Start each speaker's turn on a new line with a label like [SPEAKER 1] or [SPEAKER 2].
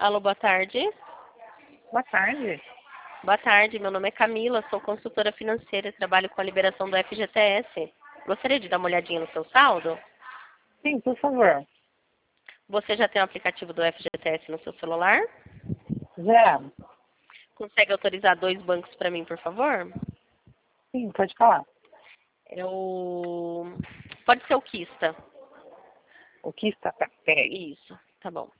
[SPEAKER 1] Alô, boa tarde.
[SPEAKER 2] Boa tarde.
[SPEAKER 1] Boa tarde, meu nome é Camila, sou consultora financeira e trabalho com a liberação do FGTS. Gostaria de dar uma olhadinha no seu saldo?
[SPEAKER 2] Sim, por favor.
[SPEAKER 1] Você já tem o aplicativo do FGTS no seu celular?
[SPEAKER 2] Já.
[SPEAKER 1] Consegue autorizar 2 bancos para mim, por favor?
[SPEAKER 2] Sim, pode falar.
[SPEAKER 1] Pode ser o Quista.
[SPEAKER 2] O que está? Tá, peraí.
[SPEAKER 1] Isso, tá bom.